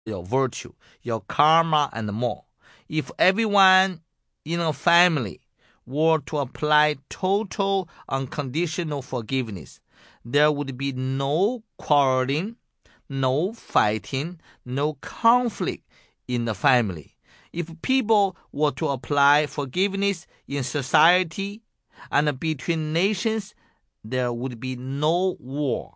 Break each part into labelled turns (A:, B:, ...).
A: your virtue, your karma, and more. If everyone in a family were to apply total unconditional forgiveness, there would be no quarreling, no fighting, no conflict in the family. If people were to apply forgiveness in society and between nations, there would be no war.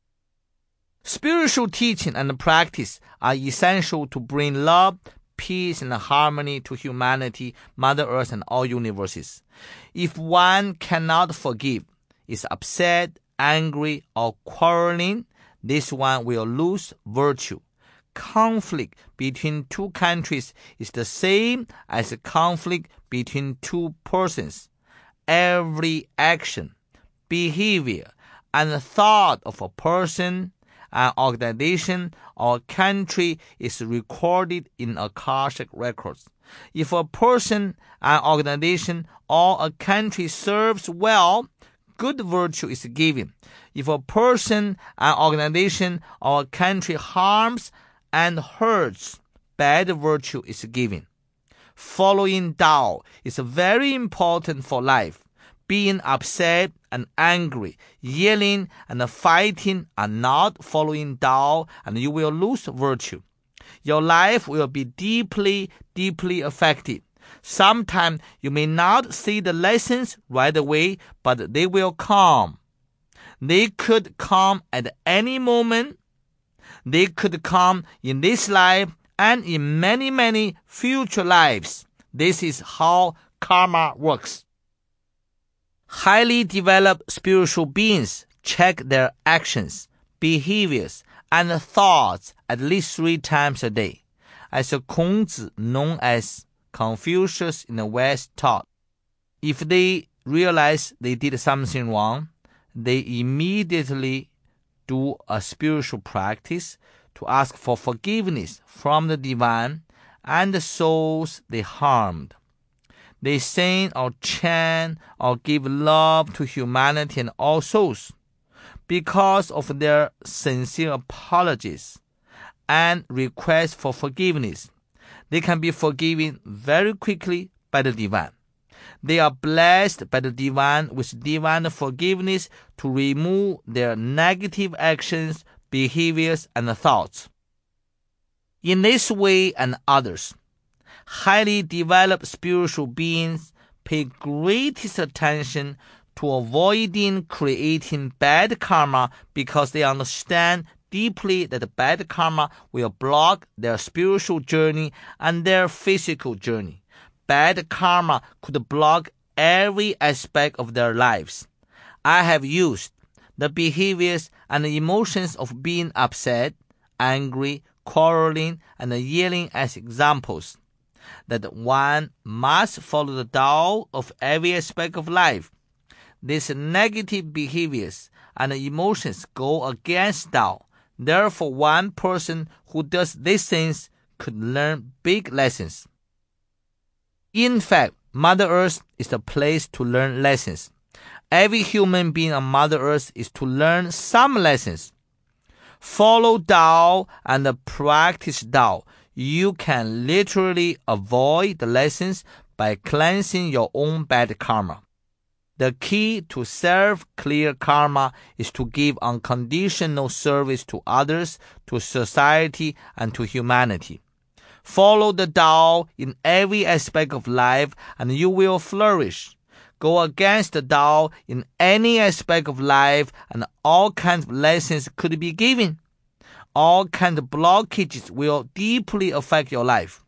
A: Spiritual teaching and practice are essential to bring love, peace, and harmony to humanity, Mother Earth, and all universes. If one cannot forgive, is upset, angry, or quarreling, this one will lose virtue. Conflict between two countries is the same as a conflict between two persons. Every action, behavior, and thought of a person, an organization, or country is recorded in Akashic records. If a person, an organization, or a country serves well, good virtue is given. If a person, an organization, or a country harms and hurts, bad virtue is given. Following Tao is very important for life. Being upset and angry, yelling and fighting are not following Tao, and you will lose virtue. Your life will be deeply, deeply affected. Sometimes you may not see the lessons right away, but they will come. They could come at any moment. They could come in this life and in many, many future lives. This is how karma works. Highly developed spiritual beings check their actions, behaviors, and thoughts at least 3 times a day. As Kongzi, known as Confucius in the West, taught, if they realize they did something wrong, they immediately do a spiritual practice to ask for forgiveness from the divine and the souls they harmed. They sing or chant or give love to humanity and all souls. Because of their sincere apologies and requests for forgiveness, they can be forgiven very quickly by the divine. They are blessed by the divine with divine forgiveness to remove their negative actions, behaviors, and thoughts. In this way and others, highly developed spiritual beings pay greatest attention to avoiding creating bad karma because they understand deeply that bad karma will block their spiritual journey and their physical journey. Bad karma could block every aspect of their lives. I have used the behaviors and the emotions of being upset, angry, quarreling, and yelling as examples. That one must follow the Tao of every aspect of life. These negative behaviors and emotions go against Tao. Therefore, one person who does these things could learn big lessons. In fact, Mother Earth is the place to learn lessons. Every human being on Mother Earth is to learn some lessons. Follow Tao and practice Tao. You can literally avoid the lessons by cleansing your own bad karma. The key to self-clear karma is to give unconditional service to others, to society, and to humanity. Follow the Tao in every aspect of life and you will flourish. Go against the Tao in any aspect of life and all kinds of lessons could be given. All kinds of blockages will deeply affect your life.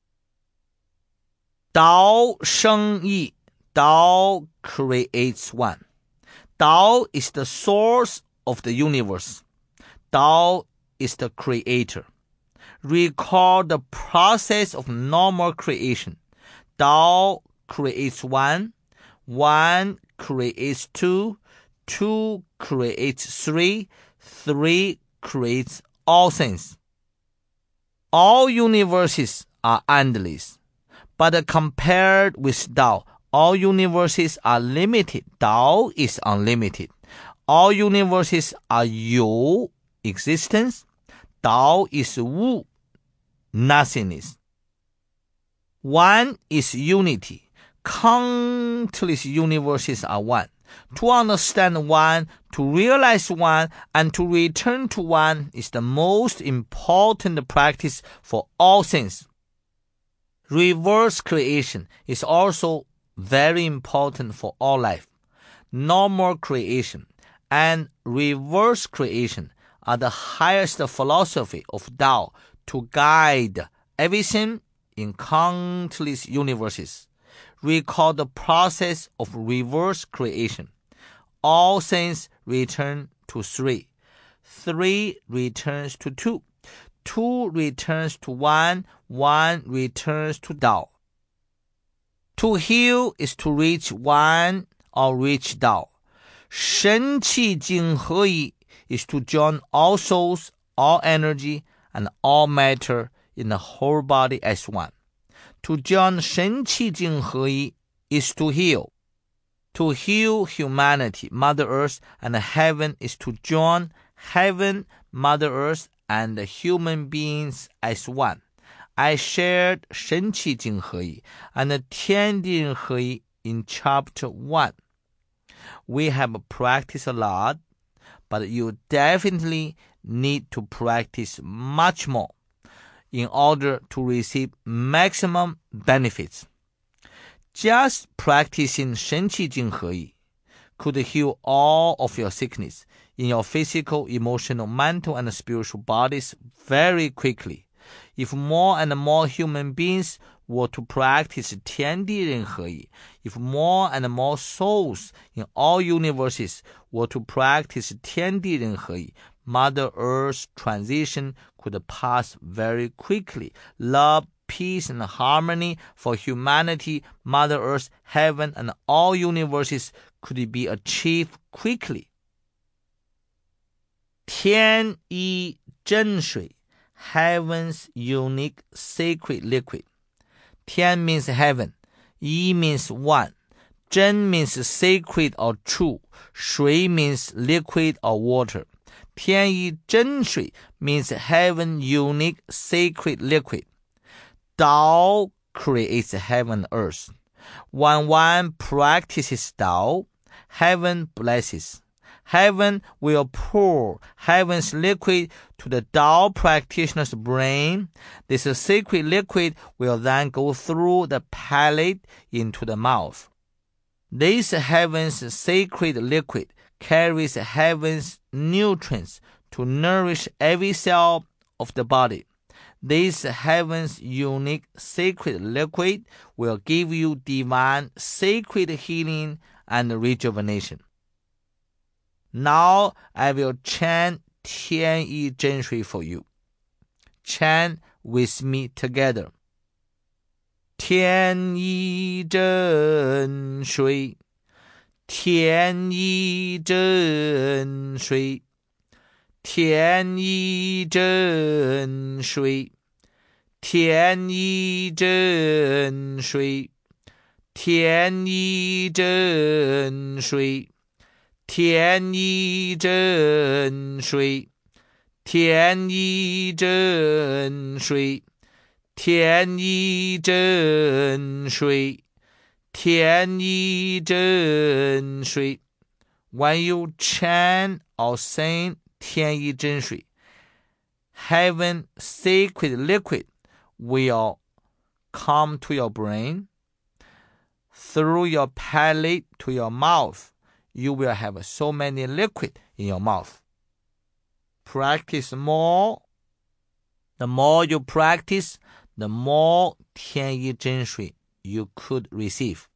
A: Tao Sheng Yi. Tao creates one. Tao is the source of the universe. Tao is the creator. Recall the process of normal creation. Tao creates one. One creates two. Two creates three. Three creates all things. All universes are endless, but compared with Tao, all universes are limited. Tao is unlimited. All universes are you, existence. Tao is Wu, nothingness. One is unity. Countless universes are one. To understand one, to realize one, and to return to one is the most important practice for all things. Reverse creation is also very important for all life. Normal creation and reverse creation are the highest philosophy of Tao to guide everything in countless universes. Recall the process of reverse creation. All things return to three. Three returns to two. Two returns to one. One returns to Tao. To heal is to reach one or reach Tao. 神气境合一 is to join all souls, all energy, and all matter in the whole body as one. To join 神气境合一 is to heal. To heal humanity, Mother Earth, and heaven is to join heaven, Mother Earth, and human beings as one. I shared 神气境合一 and 天地人合一 in chapter 1. We have practiced a lot, but you definitely need to practice much more in order to receive maximum benefits. Just practicing 神气境合一 could heal all of your sickness in your physical, emotional, mental, and spiritual bodies very quickly. If more and more human beings were to practice 天地人合一, if more and more souls in all universes were to practice 天地人合一, Mother Earth's transition could pass very quickly. Love, peace, and harmony for humanity, Mother Earth, heaven, and all universes could be achieved quickly. 天一真水, heaven's unique sacred liquid. 天 means heaven, 一 means one, 真 means sacred or true, 水 means liquid or water. 天一真水 means heaven unique sacred liquid. Tao creates heaven and earth. When one practices Tao, heaven blesses. Heaven will pour heaven's liquid to the Tao practitioner's brain. This sacred liquid will then go through the palate into the mouth. This heaven's sacred liquid carries heaven's nutrients to nourish every cell of the body. This heaven's unique sacred liquid will give you divine sacred healing and rejuvenation. Now I will chant 天一真水 for you. Chant with me together. 天一真水，天一真水，天一真水，天一真水，天一真水，天一真水，天一真水，天一真水，天一真水。When you chant or sing 天一真水, heaven sacred liquid will come to your brain. Through your palate to your mouth, you will have so many liquid in your mouth. Practice more. The more you practice, the more 天一真水 you could receive.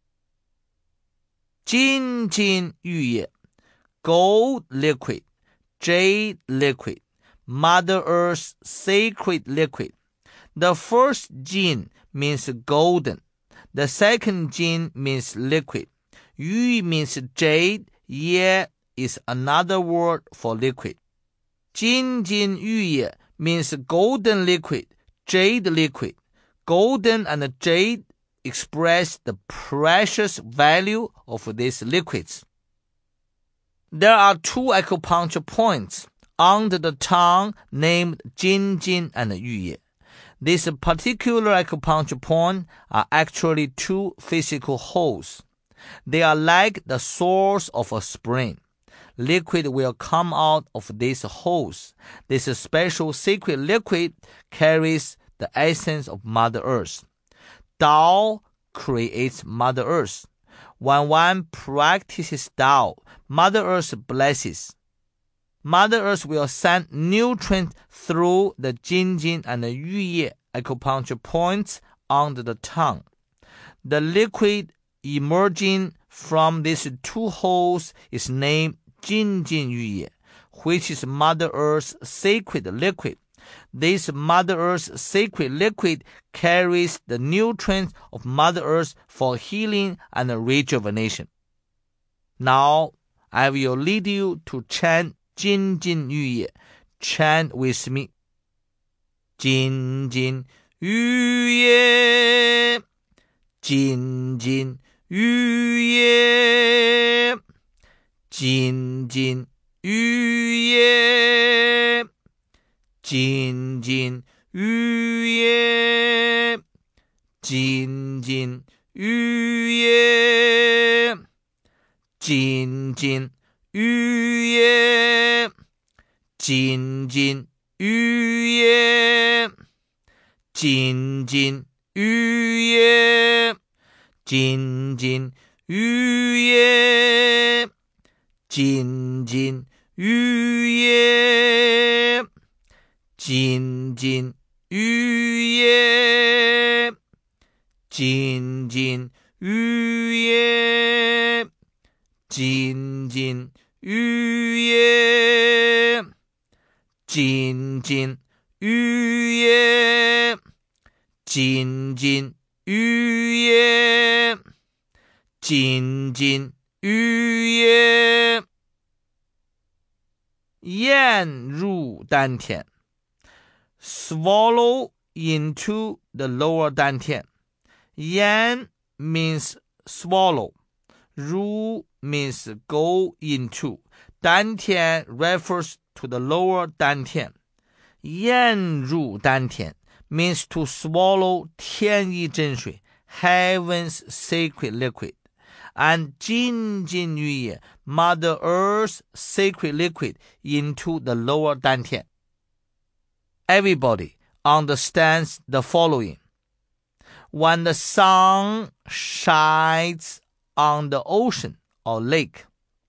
A: 金金玉液 gold liquid, jade liquid, Mother Earth's sacred liquid. The first jin means golden. The second jin means liquid. Yu means jade. Ye is another word for liquid. Jin Jin Yu Ye means golden liquid, jade liquid. Golden and jade express the precious value of these liquids. There are two acupuncture points under the tongue named Jin Jin and Yu Ye. These particular acupuncture points are actually two physical holes. They are like the source of a spring. Liquid will come out of these holes. This special sacred liquid carries the essence of Mother Earth. Tao creates Mother Earth. When one practices Tao, Mother Earth blesses. Mother Earth will send nutrients through the Jinjin and the Yuye acupuncture points under the tongue. The liquid emerging from these two holes is named Jinjin Yuye, which is Mother Earth's sacred liquid. This Mother Earth's sacred liquid carries the nutrients of Mother Earth for healing and rejuvenation. Now, I will lead you to chant Jinjin Yuye. Chant with me. Jinjin Yuye, Jinjin Yuye, Jinjin Yuye, Jinjin Yuye, Jinjin Yuye, Jinjin Yuye, Jinjin Yuye, Jinjin Yuye, Jinjin Yuye, Jinjin Yuye, Jinjin Yuye, Jinjin Yuye, Jinjin Yuye, Jinjin Yuye, Jinjin Yuye, Jinjin Yuye. 咽入丹田 Swallow into the lower dantian. Yan means swallow. Ru means go into. Dantian refers to the lower dantian. Yan ru dantian means to swallow 天意真水, heaven's sacred liquid. And Jinjin Yuye, Mother Earth's sacred liquid, into the lower dantian. Everybody understands the following. When the sun shines on the ocean or lake,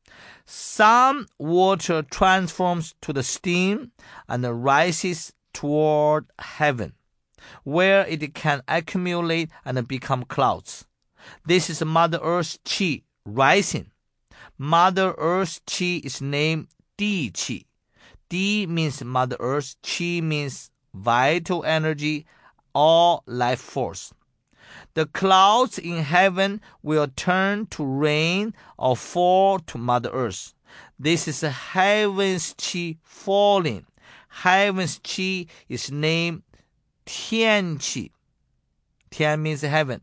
A: some water transforms to the steam and rises toward heaven, where it can accumulate and become clouds. This is Mother Earth's Qi rising. Mother Earth's Qi is named Di Qi. Di means Mother Earth, Qi means vital energy or life force. The clouds in heaven will turn to rain or fall to Mother Earth. This is heaven's Qi falling. Heaven's Qi is named Tian Qi. Tian means heaven.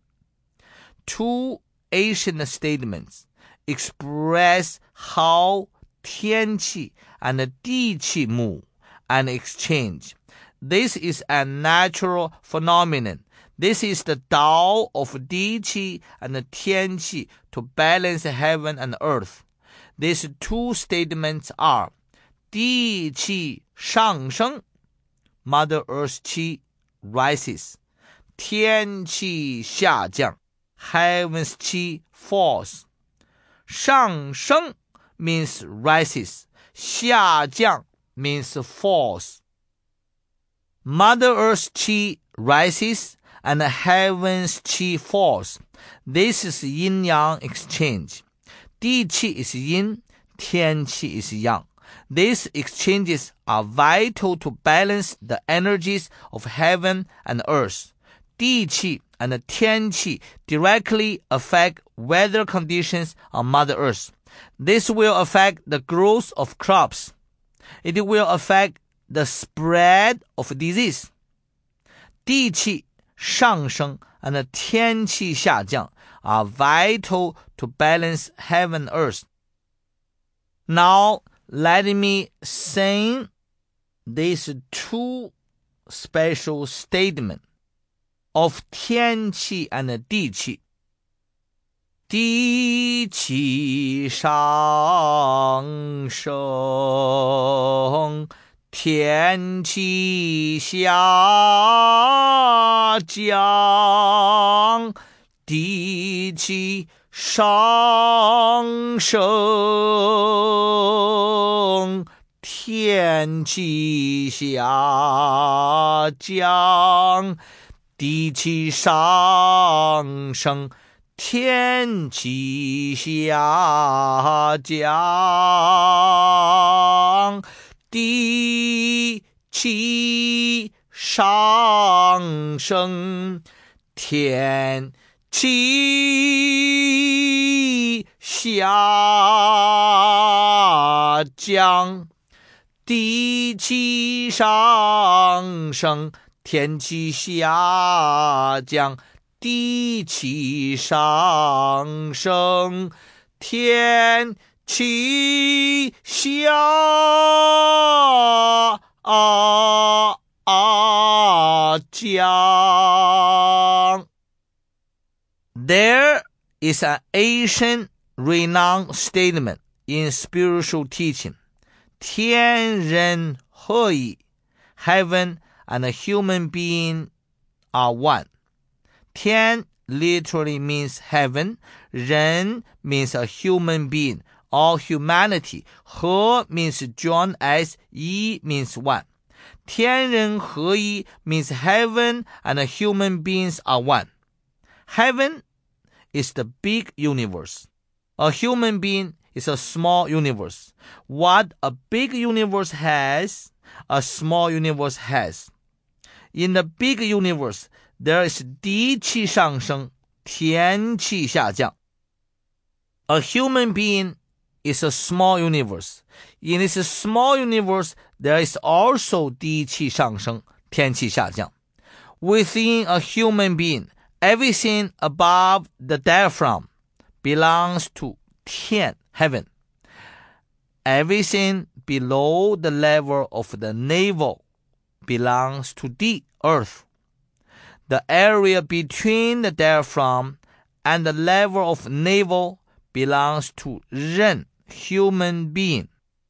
A: Two ancient statements express how Tian Qi and Di Qi move and exchange. This is a natural phenomenon. This is the Tao of Di Qi and Tian Qi to balance heaven and earth. These two statements are Di Qi 上升, Mother Earth Qi rises. Tian Qi 下降, Heaven's Qi falls. 上升 means rises. 下降 means falls. Mother Earth's Qi rises and Heaven's Qi falls. This is yin-yang exchange. Di Qi is yin, Tian Qi is yang. These exchanges are vital to balance the energies of heaven and earth. Di Qi and Tian Qi directly affect weather conditions on Mother Earth. This will affect the growth of crops. It will affect the spread of disease. Di Qi 上升 and Tian Qi 下降 are vital to balance heaven and earth. Now, let me sing these two special statement of 天气 and 地气。地气上升，天气下降，地气上升，天气下降，地气上升，天气下降，地气上升，天气下降，地气上升，天气下降，地气上升，天气下降。There is an ancient renowned statement in spiritual teaching. 天人合一 Heaven and a human being are one. 天 literally means heaven. 人 means a human being, all humanity. 合 means join as, 一 means one. 天人合一 means heaven and human beings are one. Heaven is the big universe. A human being is a small universe. What a big universe has, a small universe has. In the big universe, there is 地气上升，天气下降。A human being is a small universe. In this small universe, there is also 地气上升，天气下降。Within a human being, everything above the diaphragm belongs to 天 heaven. Everything below the level of the navel belongs to 地 earth. The area between the diaphragm and the level of navel belongs to 人 human being.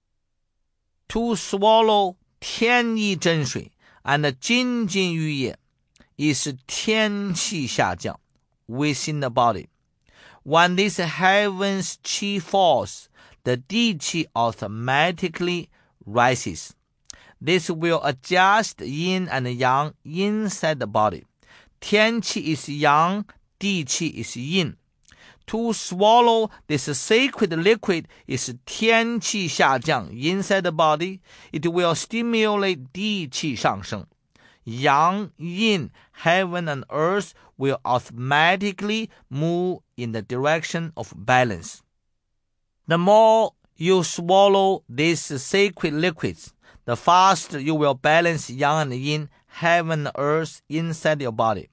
A: To swallow 天一真水 and 金金玉液 is 天气下降 within the body. When this heaven's qi falls, the 地气 automatically rises. This will adjust yin and yang inside the body. 天气 is yang, 地气 is yin. To swallow this sacred liquid is 天气下降 inside the body. It will stimulate 地气上升. Yang, yin, heaven and earth will automatically move in the direction of balance. The more you swallow these sacred liquids, the faster you will balance yang and yin, heaven and earth inside your body.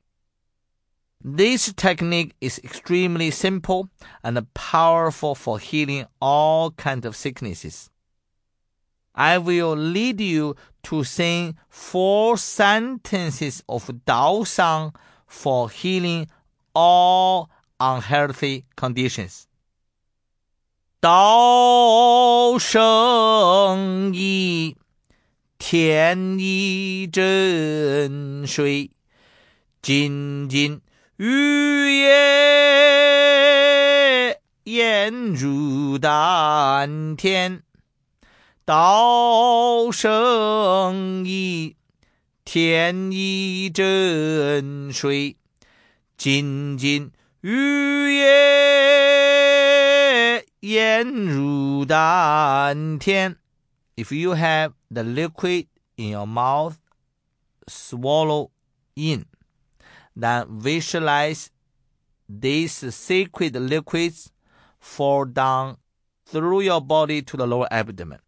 A: This technique is extremely simple and powerful for healing all kinds of sicknesses. I will lead you to sing 4 sentences of Dao Song for healing all unhealthy conditions. 道生一，天一真水，金金玉液咽入丹田。道生一，天一真水，金金玉液咽入丹田。If you have the liquid in your mouth, swallow in. Then visualize these sacred liquids fall down through your body to the lower abdomen.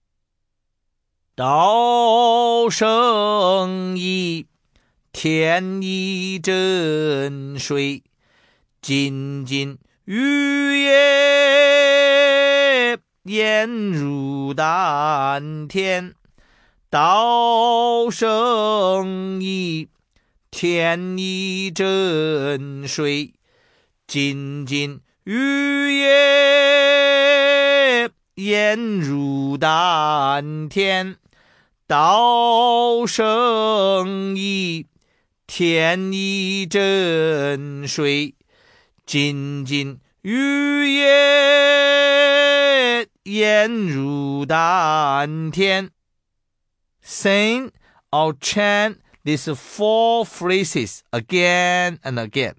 A: 道生一，天一真水，金金玉液咽入丹田。 道生一，天一真水，精进于业，焉入丹田。道生一，天一真水，精进于业，焉入丹田。Sing or chant these 4 phrases again and again.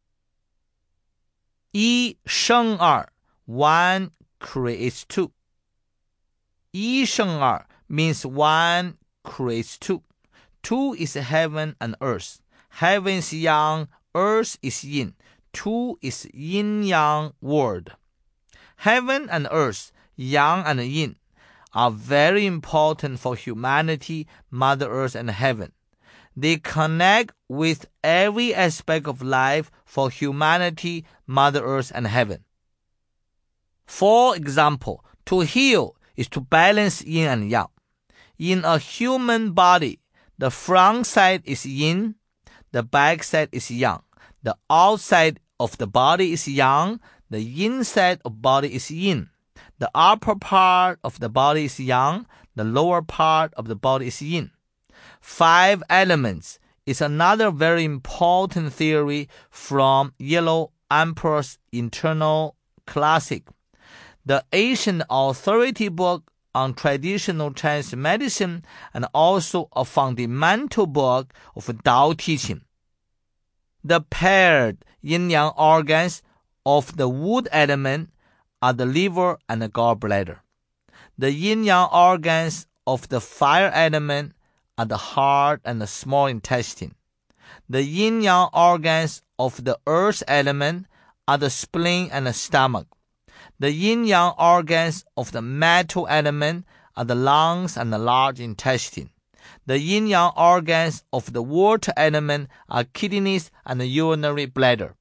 A: 一生二 one creates two. 一生二 means one creates two. Two is heaven and earth. Heaven is yang, earth is yin. Two is yin-yang world. Heaven and earth, yang and yin, are very important for humanity, Mother Earth and heaven. They connect with every aspect of life for humanity, Mother Earth and heaven. For example, to heal is to balance yin and yang. In a human body, the front side is yin, the back side is yang. The outside of the body is yang, the inside of body is yin. The upper part of the body is yang, the lower part of the body is yin. 5 elements is another very important theory from Yellow Emperor's internal classic. The ancient authority book on traditional Chinese medicine and also a fundamental book of Tao teaching. The paired yin-yang organs of the wood element are the liver and the gallbladder. The yin-yang organs of the fire element are the heart and the small intestine. The yin-yang organs of the earth element are the spleen and the stomach. The yin-yang organs of the metal element are the lungs and the large intestine. The yin-yang organs of the water element are kidneys and the urinary bladder.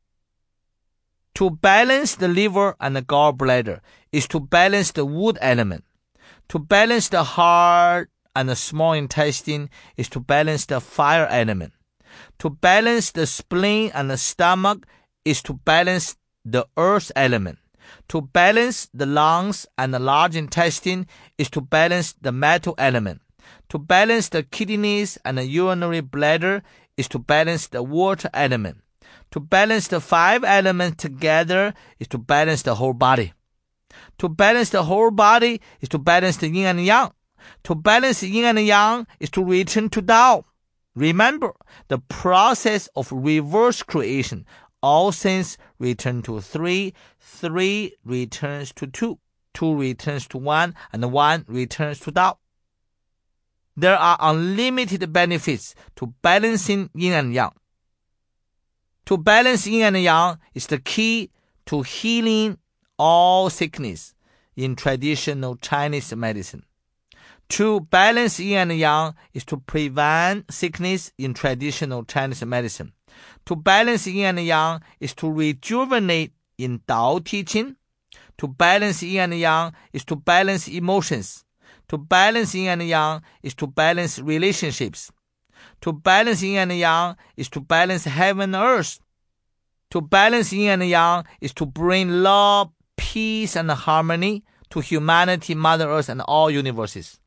A: To balance the liver and the gallbladder is to balance the wood element. To balance the heart and the small intestine is to balance the fire element. To balance the spleen and the stomach is to balance the earth element. To balance the lungs and the large intestine is to balance the metal element. To balance the kidneys and the urinary bladder is to balance the water element. To balance the 5 elements together is to balance the whole body. To balance the whole body is to balance the yin and yang. To balance yin and yang is to return to Tao. Remember, the process of reverse creation. All things return to 3, 3 returns to 2, 2 returns to 1, and 1 returns to Tao. There are unlimited benefits to balancing yin and yang. To balance yin and yang is the key to healing all sickness in traditional Chinese medicine. To balance yin and yang is to prevent sickness in traditional Chinese medicine. To balance yin and yang is to rejuvenate in Tao teaching. To balance yin and yang is to balance emotions. To balance yin and yang is to balance relationships. To balance yin and yang is to balance heaven and earth. To balance yin and yang is to bring love, peace, and harmony to humanity, Mother Earth, and all universes.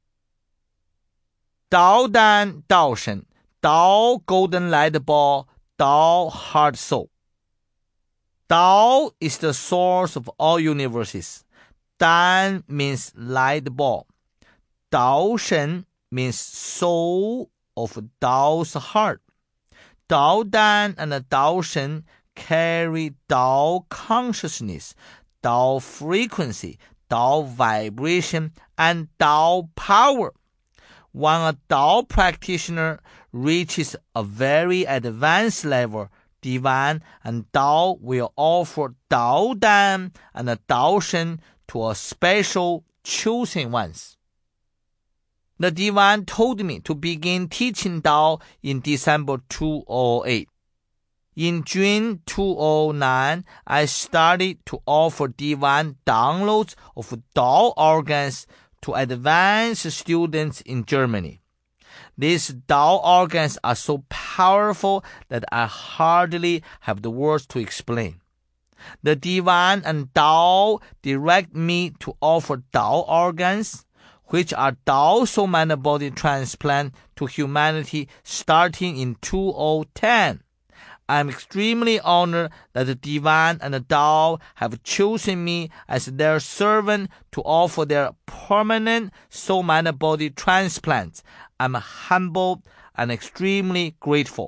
A: Dao Dan, Dao Shen, Dao Golden Light Ball, Dao Heart Soul. Dao is the source of all universes. Dan means light ball. Dao Shen means soul of Dao's heart. Dao Dan and Dao Shen carry Dao consciousness, Dao frequency, Dao vibration, and Dao power. When a Dao practitioner reaches a very advanced level, Divine and Dao will offer Dao Dan and Dao Shen to a special chosen ones. The Divine told me to begin teaching Dao in December 2008. In June 2009, I started to offer Divine downloads of Dao organs to advanced students in Germany. These Tao organs are so powerful that I hardly have the words to explain. The Divine and Tao direct me to offer Tao organs, which are Tao soul mind body transplant to humanity starting in 2010. I am extremely honored that the Divine and the Tao have chosen me as their servant to offer their permanent soul mind body transplants. I'm humbled and extremely grateful.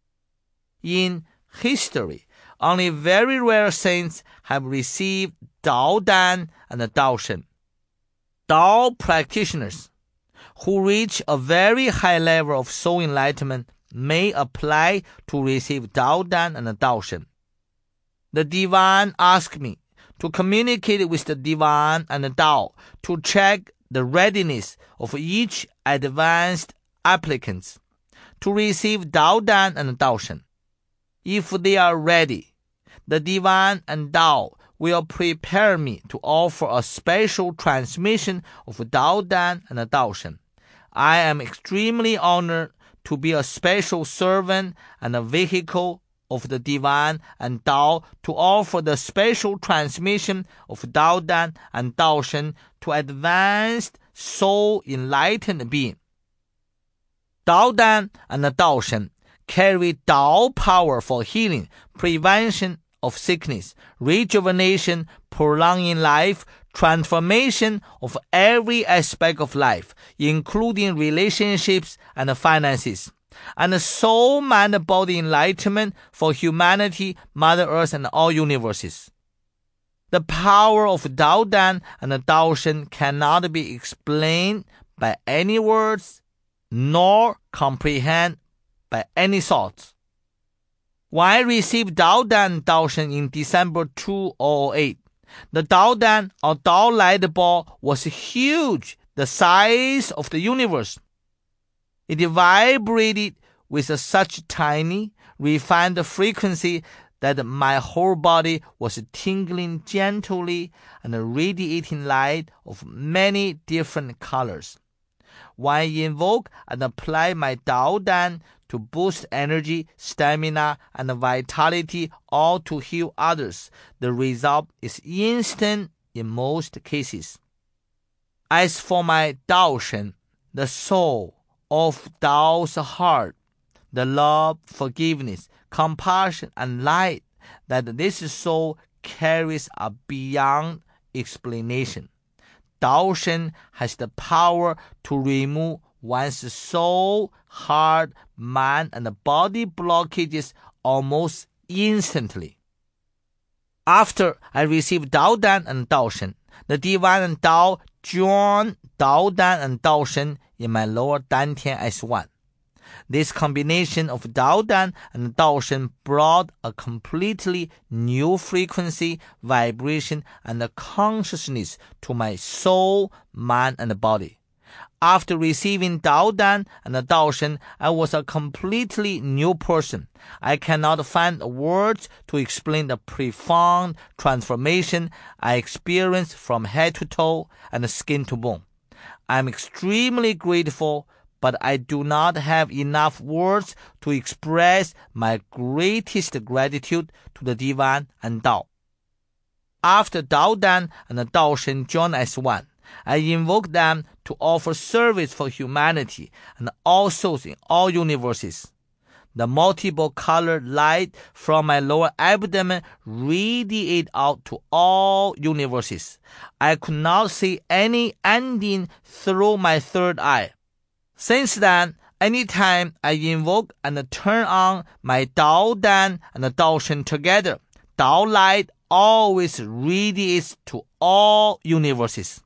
A: In history, only very rare saints have received Dao Dan and Dao Shen. Dao practitioners who reach a very high level of soul enlightenment may apply to receive Dao Dan and Dao Shen. The Divine asked me to communicate with the Divine and the Dao to check the readiness of each advanced applicant to receive Dao Dan and Dao Shen. If they are ready, the Divine and Tao will prepare me to offer a special transmission of Dao Dan and Dao Shen. I am extremely honored to be a special servant and a vehicle of the Divine and Tao to offer the special transmission of Dao Dan and Dao Shen to advanced soul enlightened being. Dao Dan and Dao Shen carry Tao power for healing, prevention of sickness, rejuvenation, prolonging life, transformation of every aspect of life, including relationships and finances, and soul, mind, body enlightenment for humanity, Mother Earth, and all universes. The power of Dao Dan and Dao Shen cannot be explained by any words, nor comprehend by any thoughts. When I received Dao Dan and Dao Shen in December 2008, the Dao Dan or Dao light ball was huge, the size of the universe. It vibrated with such tiny, refined frequency that my whole body was tingling gently and radiating light of many different colors. When I invoke and apply my Dao Dan to boost energy, stamina, and vitality, all to heal others, the result is instant in most cases. As for my Dao Shen, the soul of Dao's heart, the love, forgiveness, compassion, and light that this soul carries are beyond explanation. Dao Shen has the power to remove one's soul, heart, mind, and body blockages almost instantly. After I received Dao Dan and Dao Shen, the Divine and Tao joined Dao Dan and Dao Shen in my lower dantian as one. This combination of Dao Dan and Dao Shen brought a completely new frequency, vibration, and consciousness to my soul, mind, and body. After receiving Dao Dan and Dao Shen, I was a completely new person. I cannot find words to explain the profound transformation I experienced from head to toe and skin to bone. I am extremely grateful, but I do not have enough words to express my greatest gratitude to the Divine and Tao. After Dao Dan and Dao Shen joined as one, I invoke them to offer service for humanity and all souls in all universes. The multiple colored light from my lower abdomen radiate out to all universes. I could not see any ending through my third eye. Since then, anytime I invoke and turn on my Dao Dan and Dao Shen together, Dao light always radiates to all universes.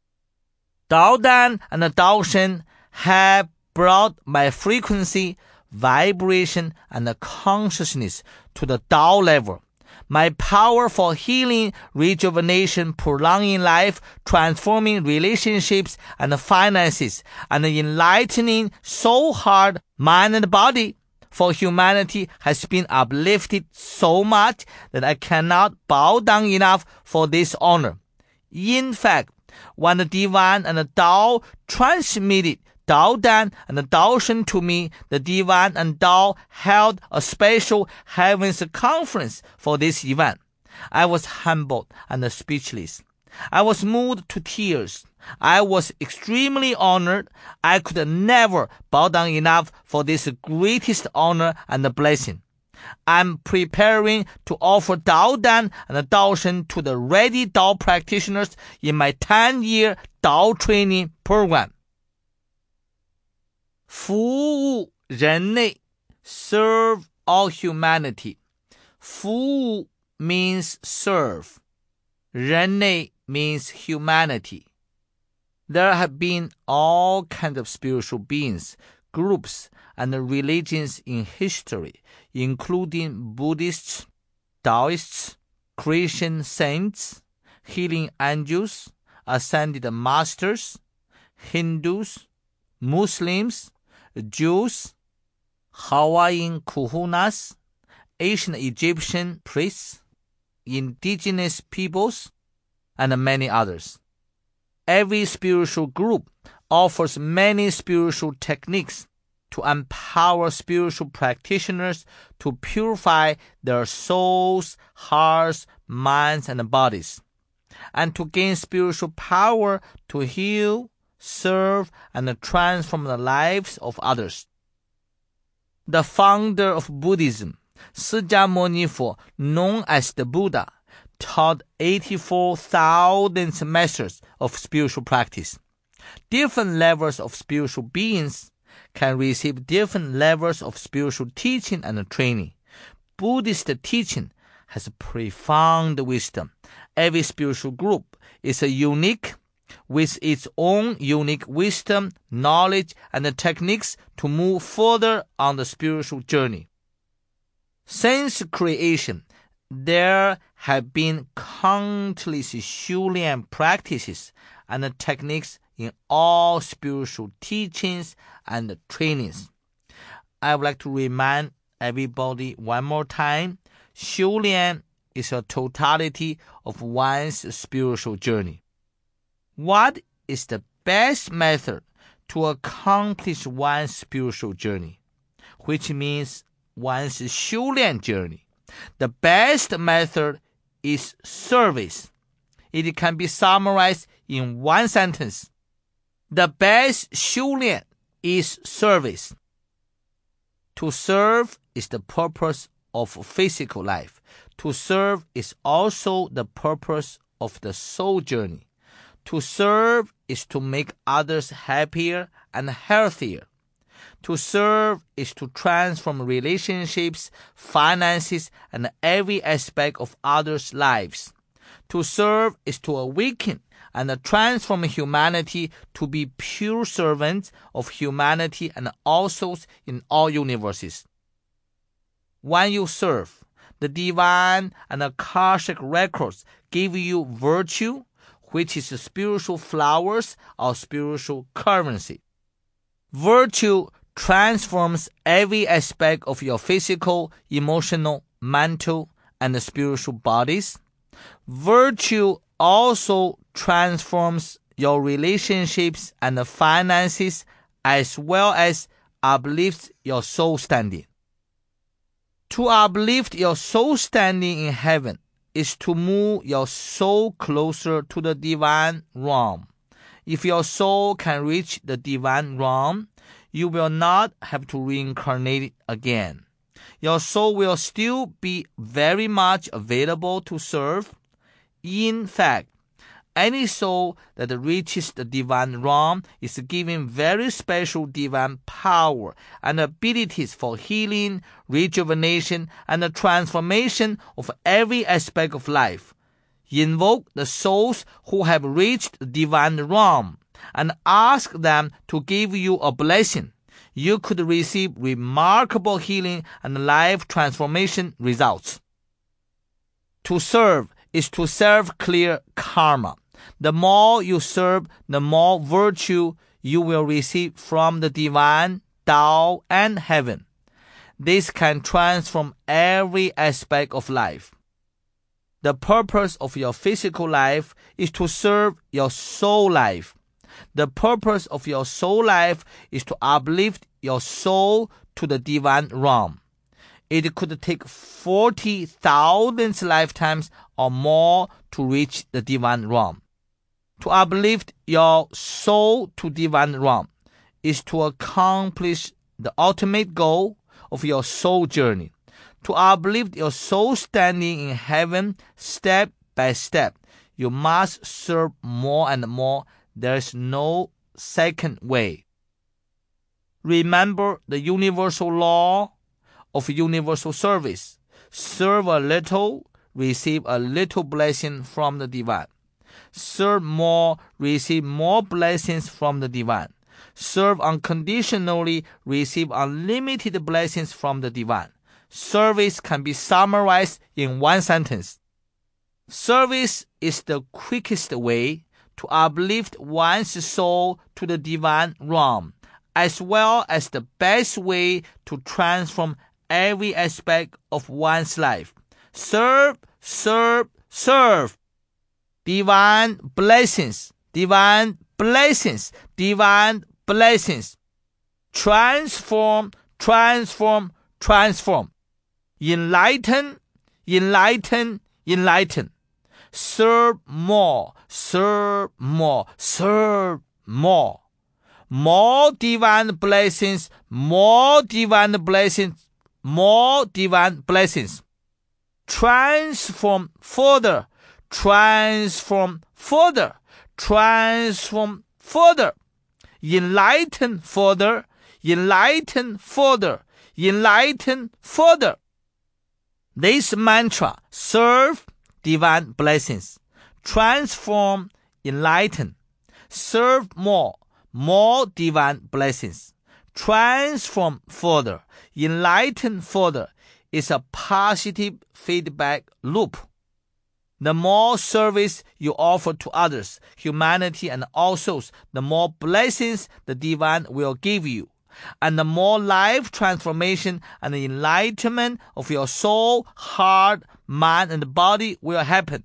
A: Dao Dan and Dao Shen have brought my frequency, vibration, and consciousness to the Dao level. My power for healing, rejuvenation, prolonging life, transforming relationships and finances, and enlightening soul, heart, mind, and body for humanity has been uplifted so much that I cannot bow down enough for this honor. In fact, When the divine and the Tao transmitted Tao Dan and the Tao Shen to me, the divine and Tao held a special heavens conference for this event. I was humbled and speechless. I was moved to tears. I was extremely honored. I could never bow down enough for this greatest honor and blessing. I'm preparing to offer Tao Dan and Tao Shen to the ready Tao practitioners in my 10-year Tao training program. 服务人类 serve all humanity. 服务 means serve. 人类 means humanity. There have been all kinds of spiritual beings, groups, and religions in history, including Buddhists, Taoists, Christian saints, healing angels, ascended masters, Hindus, Muslims, Jews, Hawaiian kahunas, ancient Egyptian priests, indigenous peoples, and many others. Every spiritual group offers many spiritual techniques to empower spiritual practitioners to purify their souls, hearts, minds, and bodies, and to gain spiritual power to heal, serve, and transform the lives of others. The founder of Buddhism,释迦牟尼佛, known as the Buddha, taught 84,000 methods of spiritual practice. Different levels of spiritual beings can receive different levels of spiritual teaching and training. Buddhist teaching has profound wisdom. Every spiritual group is unique with its own unique wisdom, knowledge, and techniques to move further on the spiritual journey. Since creation, there have been countless Shulian practices and techniques in all spiritual teachings and trainings. I would like to remind everybody one more time, Shulian is a totality of one's spiritual journey. What is the best method to accomplish one's spiritual journey, which means one's Shulian journey? The best method is service. It can be summarized in one sentence. The best Shulian is service. To serve is the purpose of physical life. To serve is also the purpose of the soul journey. To serve is to make others happier and healthier. To serve is to transform relationships, finances, and every aspect of others' lives. To serve is to awaken and transform humanity to be pure servants of humanity and also in all universes. When you serve, the divine and Akashic records give you virtue, which is spiritual flowers or spiritual currency. Virtue transforms every aspect of your physical, emotional, mental, and spiritual bodies. Virtue also transforms your relationships and finances as well as uplifts your soul standing. To uplift your soul standing in heaven is to move your soul closer to the divine realm. If your soul can reach the divine realm, you will not have to reincarnate again. Your soul will still be very much available to serve. In fact, any soul that reaches the divine realm is given very special divine power and abilities for healing, rejuvenation, and the transformation of every aspect of life. Invoke the souls who have reached the divine realm and ask them to give you a blessing. You could receive remarkable healing and life transformation results. To serve is to serve clear karma. The more you serve, the more virtue you will receive from the divine, Tao, and heaven. This can transform every aspect of life. The purpose of your physical life is to serve your soul life. The purpose of your soul life is to uplift your soul to the divine realm. It could take 40,000 lifetimes or more to reach the divine realm. To uplift your soul to divine realm is to accomplish the ultimate goal of your soul journey. To uplift your soul standing in heaven step by step, you must serve more and more. There is no second way. Remember the universal law of universal service. Serve a little, receive a little blessing from the divine. Serve more, receive more blessings from the divine. Serve unconditionally, receive unlimited blessings from the divine. Service can be summarized in one sentence. Service is the quickest way to uplift one's soul to the divine realm, as well as the best way to transform every aspect of one's life. Serve, serve, serve. Divine blessings, divine blessings, divine blessings. Transform, transform, transform. Enlighten, enlighten, enlighten. Serve more, serve more, serve more. More divine blessings, more divine blessings, more divine blessings. Transform further, transform further, transform further. Enlighten further, enlighten further, enlighten further. This mantra: serve, divine blessings. Transform, enlighten. Serve more, more divine blessings. Transform further, enlighten further is a positive feedback loop. The more service you offer to others, humanity, and all souls, the more blessings the divine will give you, and the more life transformation and the enlightenment of your soul, heart, mind, and body will happen.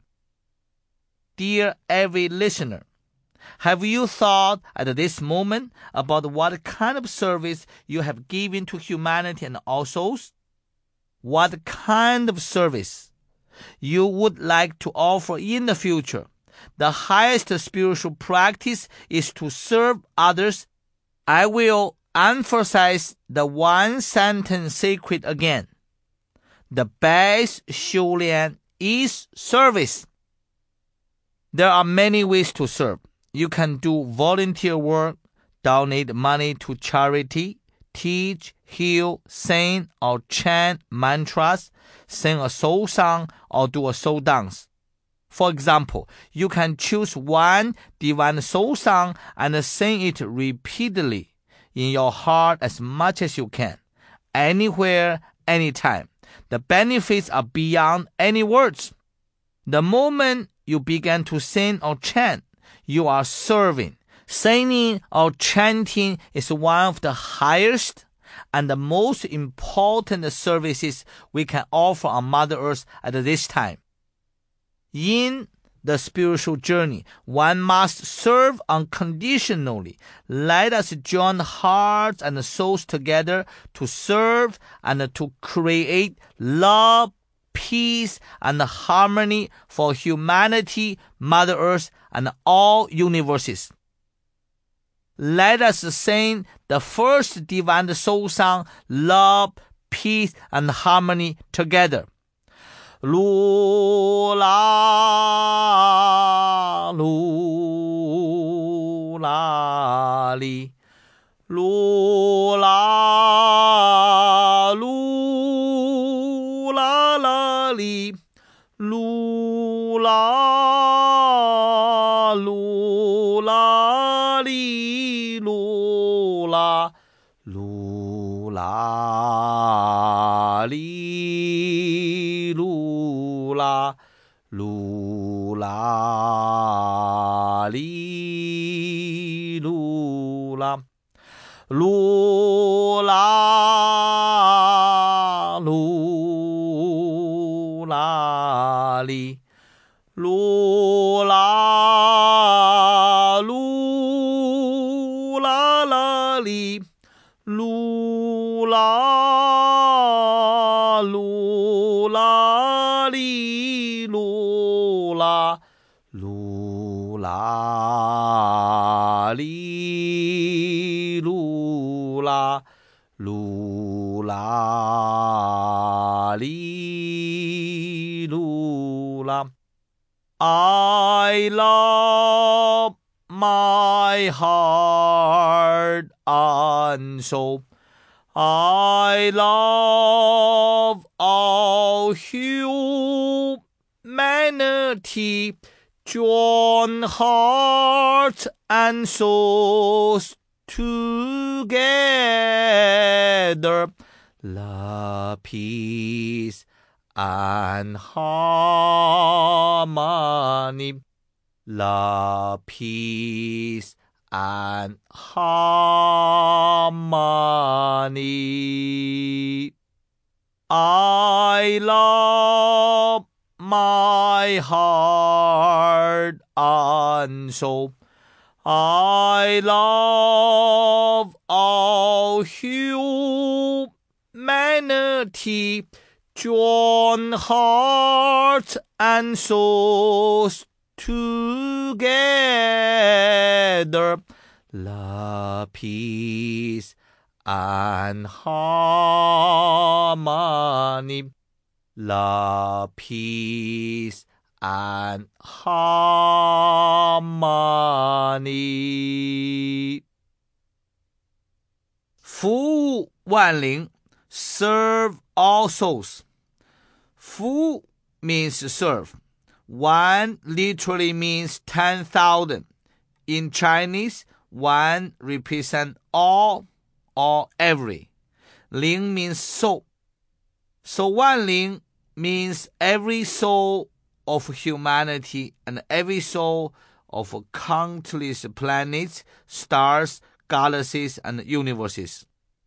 A: Dear every listener, have you thought at this moment about what kind of service you have given to humanity and all souls? What kind of service you would like to offer in the future? The highest spiritual practice is to serve others. I will emphasize the one sentence secret again. The best Shulian is service. There are many ways to serve. You can do volunteer work, donate money to charity, teach, heal, sing or chant mantras, sing a soul song, or do a soul dance. For example, you can choose one divine soul song and sing it repeatedly in your heart as much as you can, anywhere, anytime. The benefits are beyond any words. The moment you begin to sing or chant, you are serving. Singing or chanting is one of the highest and the most important services we can offer on Mother Earth at this time. In the spiritual journey, one must serve unconditionally. Let us join hearts and souls together to serve and to create love, peace, and harmony for humanity, Mother Earth, and all universes. Let us sing the first divine soul song, love, peace, and harmony together. Lula, lula, li. Lula, lula, la, li. Lula, lula, li. Lula, lula, li. Lula, lula, li. Lula. Lula, lula, li. 噜啦噜啦啦哩，噜啦噜啦哩，噜啦噜啦哩，噜啦噜啦哩，噜啦。I love my heart and soul. I love all humanity. Join hearts and souls together. Love, peace, and harmony. Love, peace, and harmony. I love my heart and soul. I love all humanity. Join hearts and souls together. Love, peace, and harmony. Love, peace, and harmony. 服务万灵 serve all souls. 服务 means serve. One literally means 10,000. In Chinese, one represents all or every. 灵 means soul. So 万灵 means every soul of humanity and every soul of countless planets, stars, galaxies, and universes.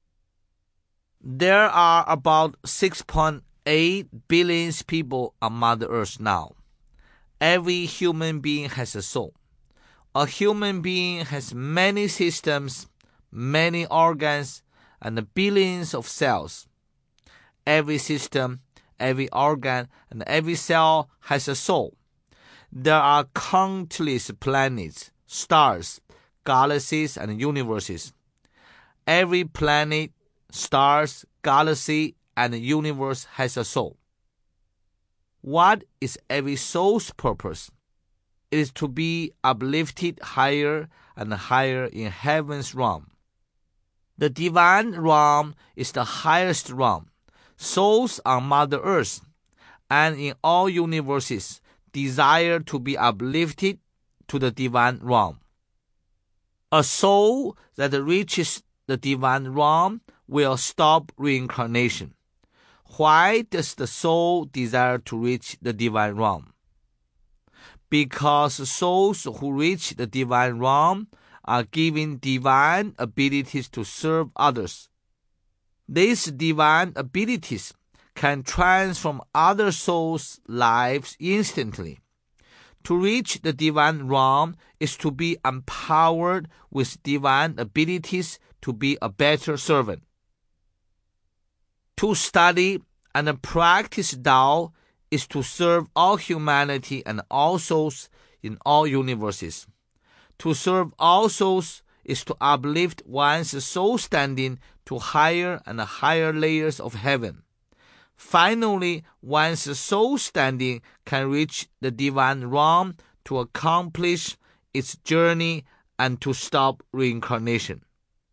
A: There are about 6.8 billion people on Mother Earth now. Every human being has a soul. A human being has many systems, many organs, and billions of cells. Every system, every organ, and every cell has a soul. There are countless planets, stars, galaxies, and universes. Every planet, stars, galaxy, and universe has a soul. What is every soul's purpose? It is to be uplifted higher and higher in heaven's realm. The divine realm is the highest realm. Souls on Mother Earth and in all universes desire to be uplifted to the divine realm. A soul that reaches the divine realm will stop reincarnation. Why does the soul desire to reach the divine realm? Because souls who reach the divine realm are given divine abilities to serve others. These divine abilities can transform other souls' lives instantly. To reach the divine realm is to be empowered with divine abilities to be a better servant. To study and practice Tao is to serve all humanity and all souls in all universes. To serve all souls is to uplift one's soul standing to higher and higher layers of heaven. Finally, one's soul standing can reach the divine realm to accomplish its journey and to stop reincarnation.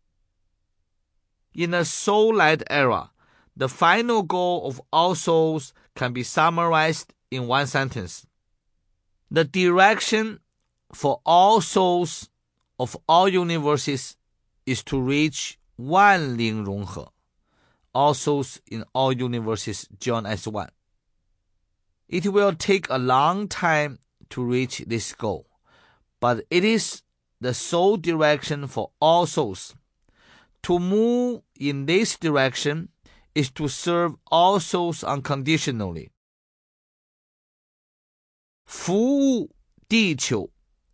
A: In a soul-led era, the final goal of all souls can be summarized in one sentence. The direction for all souls of all universes is to reach 万灵融合. All souls in all universes join as one. It will take a long time to reach this goal, but it is the sole direction for all souls. To move in this direction is to serve all souls unconditionally. 服务地球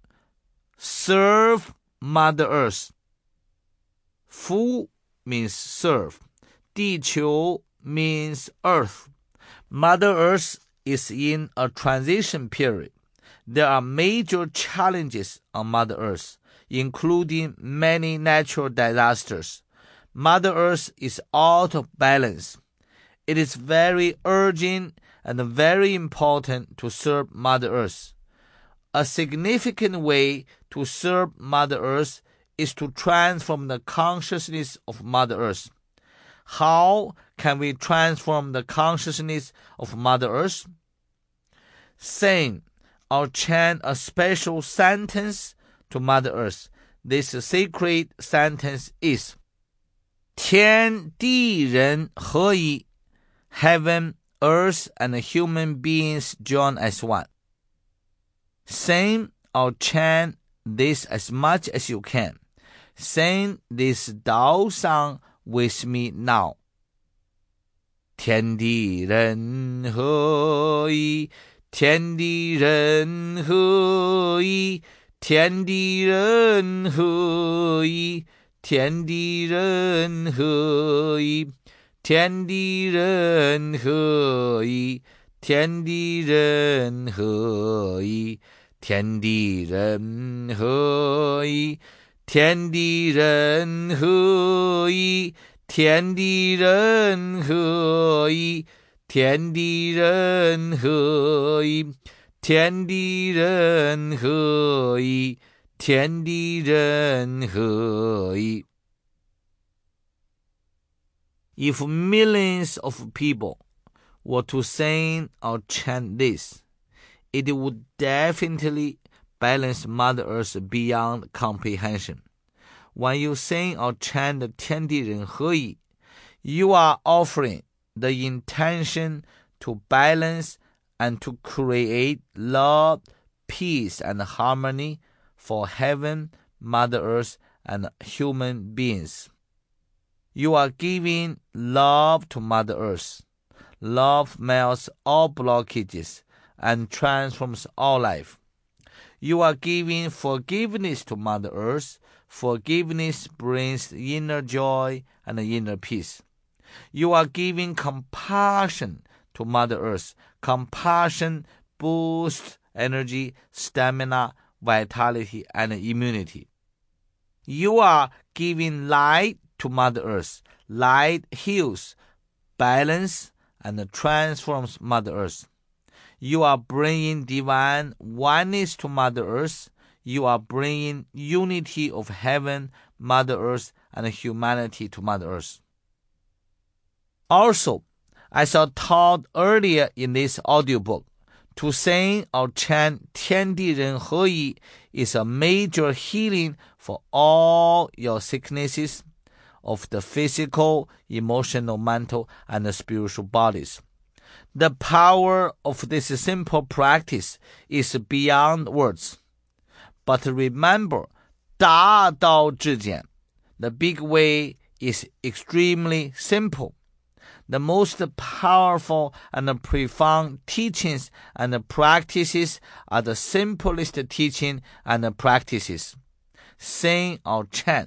A: serve Mother Earth. 服务 means serve. 地球 means Earth. Mother Earth is in a transition period. There are major challenges on Mother Earth, including many natural disasters. Mother Earth is out of balance. It is very urgent and very important to serve Mother Earth. A significant way to serve Mother Earth is to transform the consciousness of Mother Earth. How can we transform the consciousness of Mother Earth? Saying or chant a special sentence to Mother Earth. This sacred sentence is 天地人合一 Heaven, earth, and human beings join as one. Sing or chant this as much as you can. Sing this Dao song with me now. 天地人合一，天地人合一，天地人合一，天地人合一，天地人合一，天地人合一，天地人合一，天地人合一，天地人合一，天地人合一，天地人合一，天地人合一。If millions of people were to sing or chant this, it would definitely balance Mother Earth beyond comprehension. When you sing or chant 天地人合一, you are offering the intention to balance and to create love, peace, and harmony for heaven, Mother Earth, and human beings. You are giving love to Mother Earth. Love melts all blockages and transforms all life. You are giving forgiveness to Mother Earth. Forgiveness brings inner joy and inner peace. You are giving compassion to Mother Earth. Compassion boosts energy, stamina, vitality, and immunity. You are giving light to Mother Earth. Light heals, balance, and transforms Mother Earth. You are bringing divine oneness to Mother Earth. You are bringing unity of heaven, Mother Earth, and humanity to Mother Earth. Also, as I taught earlier in this audiobook, to sing or chant 天地人合一 is a major healing for all your sicknesses of the physical, emotional, mental, and spiritual bodies. The power of this simple practice is beyond words. But remember, 大道至简. The big way is extremely simple. The most powerful and profound teachings and practices are the simplest teaching and practices. Sing or chant.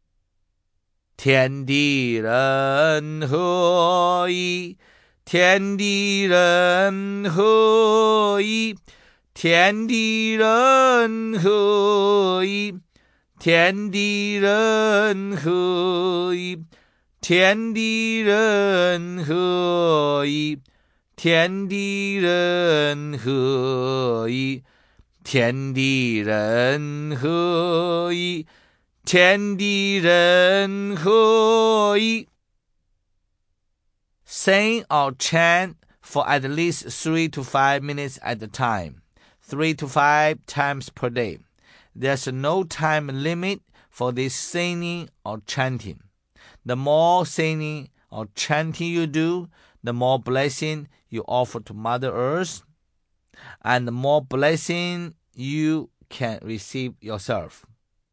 A: 天地人合一，天地人合一，天地人合一，天地人合一，天地人合一，天地人合一，天地人合一，天地人合一。Sing or chant for at least 3 to 5 minutes at a time, 3 to 5 times per day. There's no time limit for this singing or chanting. The more singing or chanting you do, the more blessing you offer to Mother Earth, and the more blessing you can receive yourself.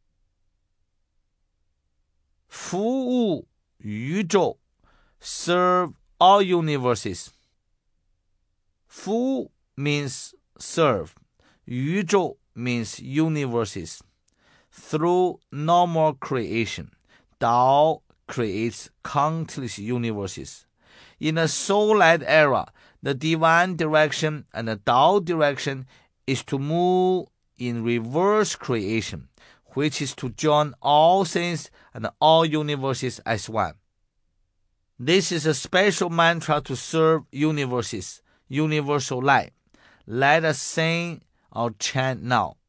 A: 服务宇宙 serve all universes. 服务 means serve. 宇宙 means universes. Through normal creation, Tao creates countless universes. In the soul-light era, the divine direction and the Tao direction is to move in reverse creation, which is to join all things and all universes as one. This is a special mantra to serve universes, universal light. Let us sing our chant now.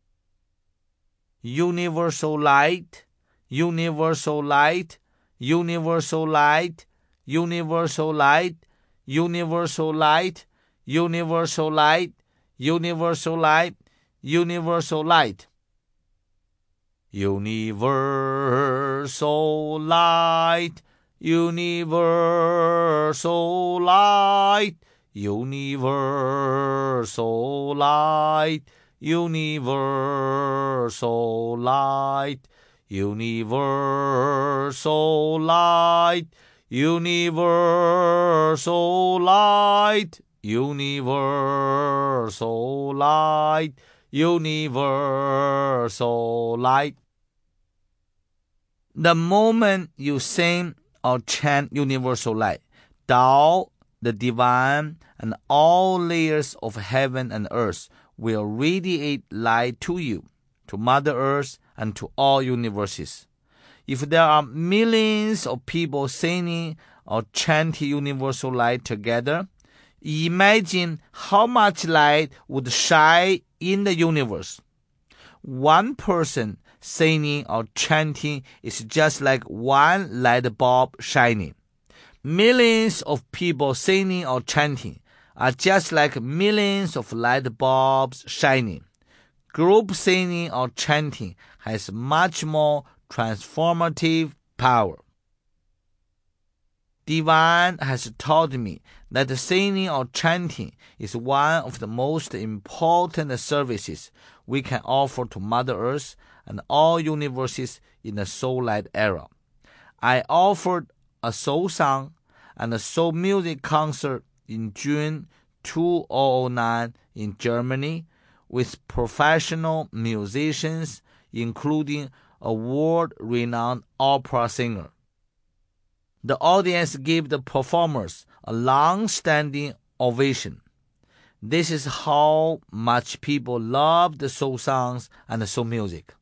A: Universal light, universal light, universal light, universal light, universal light, universal light, universal light, universal light. Universal light, universal light, universal light, universal light, universal light, universal light, universal light, universal light. The moment you sing or chant universal light, Tao, the divine, and all layers of heaven and earth will radiate light to you, to Mother Earth, and to all universes. If there are millions of people singing or chanting universal light together, imagine how much light would shine in the universe. One person singing or chanting is just like one light bulb shining. Millions of people singing or chanting are just like millions of light bulbs shining. Group singing or chanting has much more transformative power. Divine has taught me that singing or chanting is one of the most important services we can offer to Mother Earth and all universes in the soul light era. I offered a soul song and a soul music concert in June 2009 in Germany with professional musicians, including a world-renowned opera singer. The audience gave the performers a long-standing ovation. This is how much people love the soul songs and the soul music.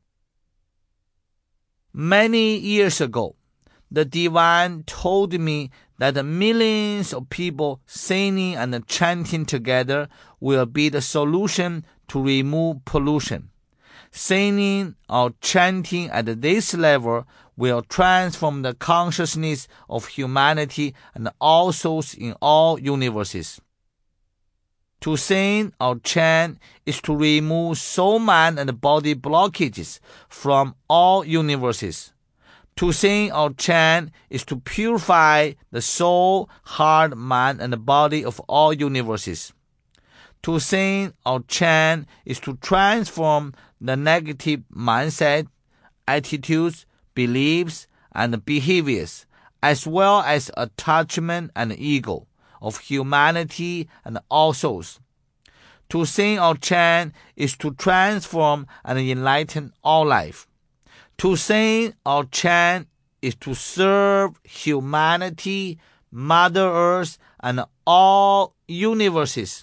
A: Many years ago, the divine told me that millions of people singing and chanting together will be the solution to remove pollution. Singing or chanting at this level will transform the consciousness of humanity and all souls in all universes. To sing or chant is to remove soul, mind, and body blockages from all universes. To sing or chant is to purify the soul, heart, mind, and body of all universes. To sing or chant is to transform the negative mindset, attitudes, beliefs, and behaviors, as well as attachment and ego of humanity and all souls. To sing or chant is to transform and enlighten all life. To sing or chant is to serve humanity, Mother Earth, and all universes.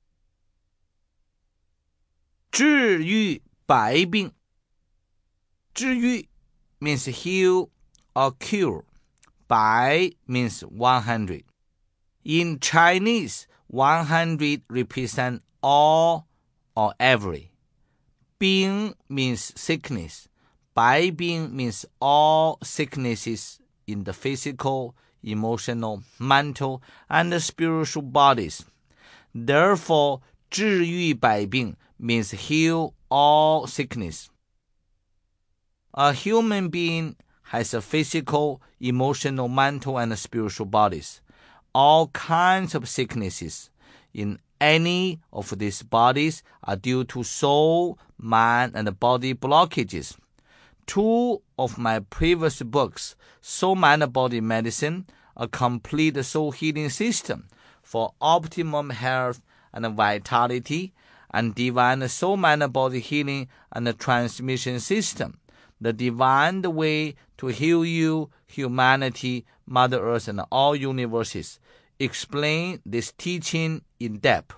A: 治愈百病. 治愈 means heal or cure. 百 means 100. In Chinese, 100 represent all or every. 病 means sickness. 百病 means all sicknesses in the physical, emotional, mental, and spiritual bodies. Therefore, 治愈百病 means heal all sickness. A human being has a physical, emotional, mental, and spiritual bodies. All kinds of sicknesses in any of these bodies are due to soul, mind, and body blockages. 2 of my previous books, Soul, Mind, Body Medicine, a complete soul healing system for optimum health and vitality, and divine soul-mind-body healing and transmission system, the divine way to heal you, humanity, Mother Earth, and all universes. Explain this teaching in depth.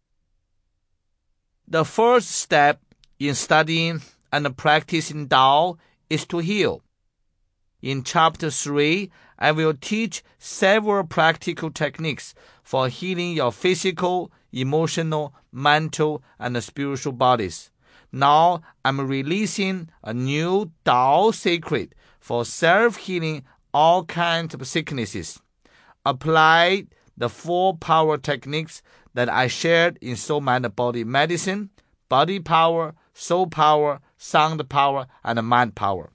A: The first step in studying and practicing Tao is to heal. In Chapter 3, I will teach several practical techniques for healing your physical, emotional, mental, and spiritual bodies. Now I'm releasing a new Tao secret for self-healing all kinds of sicknesses. Apply the 4 power techniques that I shared in Soul Mind Body Medicine: body power, soul power, sound power, and mind power.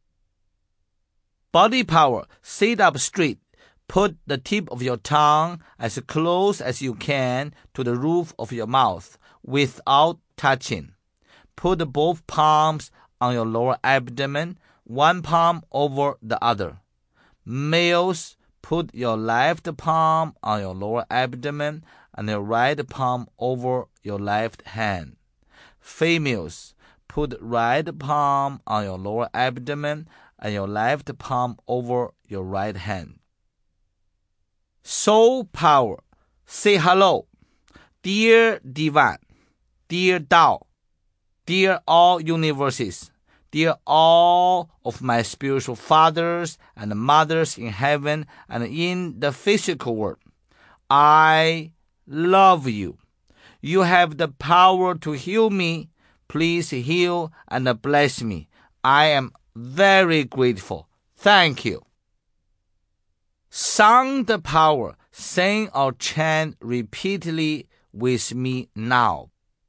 A: Body power: sit up straight. Put the tip of your tongue as close as you can to the roof of your mouth without touching. Put both palms on your lower abdomen, one palm over the other. Males, put your left palm on your lower abdomen and your right palm over your left hand. Females, put right palm on your lower abdomen and your left palm over your right hand. Soul power: say hello. Dear Divine, dear Tao, dear all universes, dear all of my spiritual fathers and mothers in heaven and in the physical world, I love you. You have the power to heal me. Please heal and bless me. I am very grateful. Thank you. Sound power: sing or chant repeatedly with me now.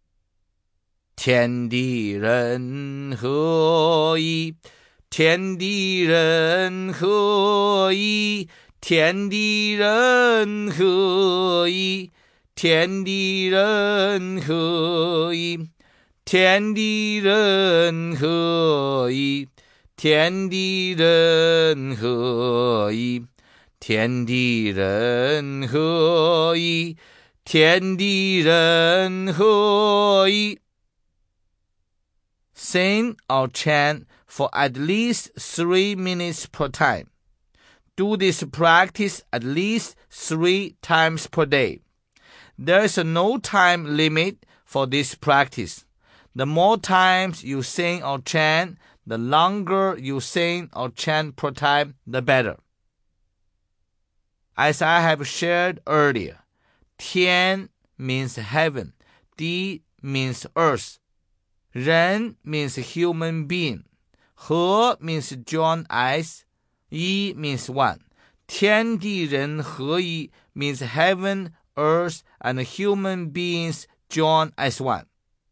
A: 天地人合一，天地人合一，天地人合一，天地人合一，天地人合一，天地人合一，天地人合一，天地人合一。Sing or chant for at least 3 minutes per time. Do this practice at least 3 times per day. There is no time limit for this practice. The more times you sing or chant, the longer you sing or chant per time, the better. As I have shared earlier, 天 means heaven, 地 means earth, 人 means human being, 合 means join eyes, 一 means one. 天地人合一 means heaven, earth, and human beings join as one.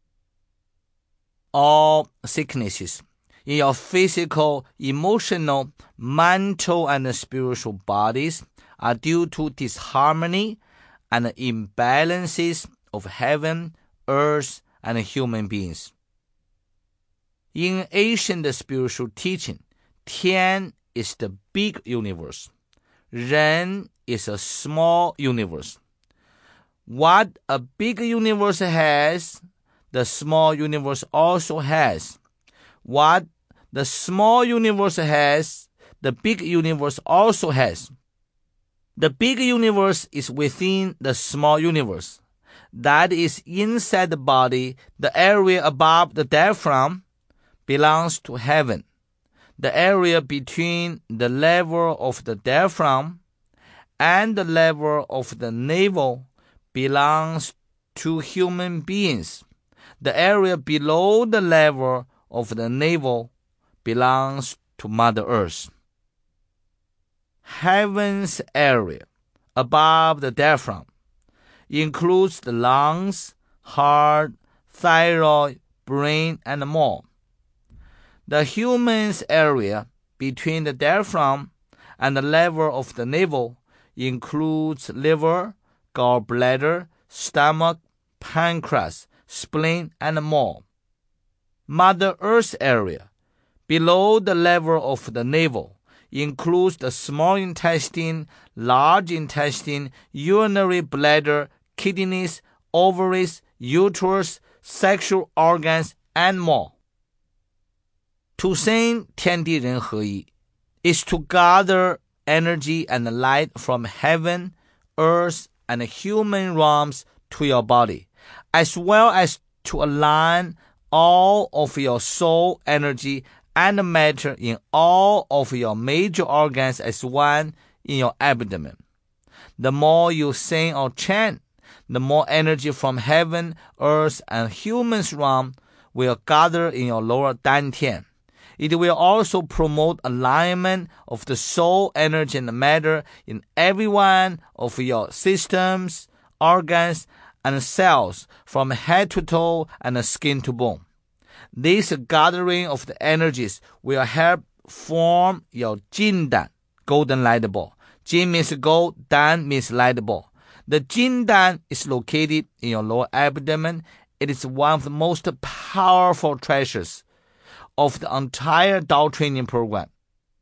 A: All sicknesses in your physical, emotional, mental, and spiritual bodies are due to disharmony and imbalances of heaven, earth, and human beings. In ancient spiritual teaching, 天 is the big universe. 人 is a small universe. What a big universe has, the small universe also has. What the small universe has, the big universe also has. The big universe is within the small universe. That is inside the body. The area above the diaphragm belongs to heaven. The area between the level of the diaphragm and the level of the navel belongs to human beings. The area below the level of the navel belongs to Mother Earth. Heaven's area above the diaphragm includes the lungs, heart, thyroid, brain, and more. The human's area between the diaphragm and the level of the navel includes liver, gallbladder, stomach, pancreas, spleen, and more. Mother Earth's area below the level of the navel includes the small intestine, large intestine, urinary bladder, kidneys, ovaries, uterus, sexual organs, and more. To sing 天地人合一 is to gather energy and light from heaven, earth, and human realms to your body, as well as to align all of your soul energy and matter in all of your major organs as one in your abdomen. The more you sing or chant, the more energy from heaven, earth, and human's realm will gather in your lower dantian. It will also promote alignment of the soul energy and matter in every one of your systems, organs, and cells from head to toe and skin to bone. This gathering of the energies will help form your Jindan, golden light ball. Jin means gold, Dan means light ball. The Jindan is located in your lower abdomen. It is one of the most powerful treasures of the entire Tao training program.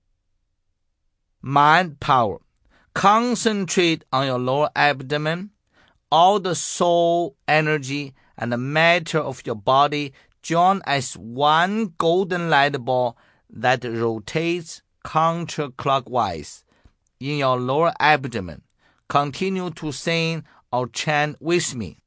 A: Mind power. Concentrate on your lower abdomen. All the soul energy and the matter of your body join as one golden light ball that rotates counterclockwise in your lower abdomen. Continue to sing or chant with me.